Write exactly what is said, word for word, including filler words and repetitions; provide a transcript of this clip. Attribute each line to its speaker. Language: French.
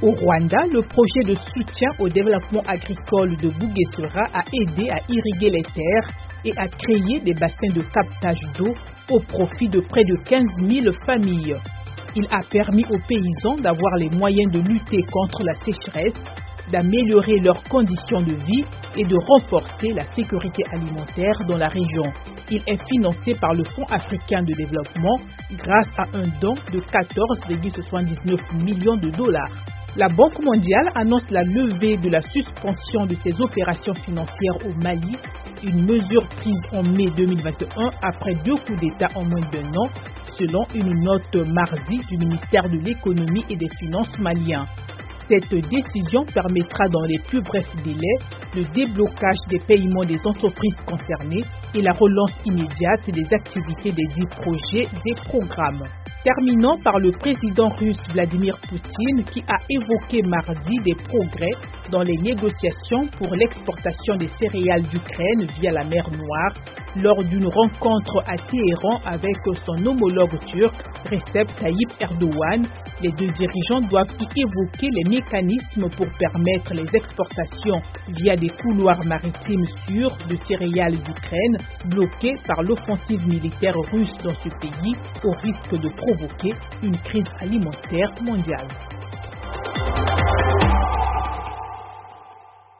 Speaker 1: Au Rwanda, le projet de soutien au développement agricole de Bugesera a aidé à irriguer les terres et à créer des bassins de captage d'eau au profit de près de quinze mille familles. Il a permis aux paysans d'avoir les moyens de lutter contre la sécheresse, d'améliorer leurs conditions de vie et de renforcer la sécurité alimentaire dans la région. Il est financé par le Fonds africain de développement grâce à un don de quatorze virgule soixante-dix-neuf millions de dollars. La Banque mondiale annonce la levée de la suspension de ses opérations financières au Mali, une mesure prise en mai deux mille vingt et un après deux coups d'État en moins d'un an, selon une note mardi du ministère de l'économie et des finances malien. Cette décision permettra dans les plus brefs délais le déblocage des paiements des entreprises concernées et la relance immédiate des activités des dix projets et programmes. Terminant par le président russe Vladimir Poutine qui a évoqué mardi des progrès dans les négociations pour l'exportation des céréales d'Ukraine via la mer Noire lors d'une rencontre à Téhéran avec son homologue turc Recep Tayyip Erdogan. Les deux dirigeants doivent y évoquer les mécanismes pour permettre les exportations via des couloirs maritimes sûrs de céréales d'Ukraine bloqués par l'offensive militaire russe dans ce pays au risque de provoquer une crise alimentaire mondiale.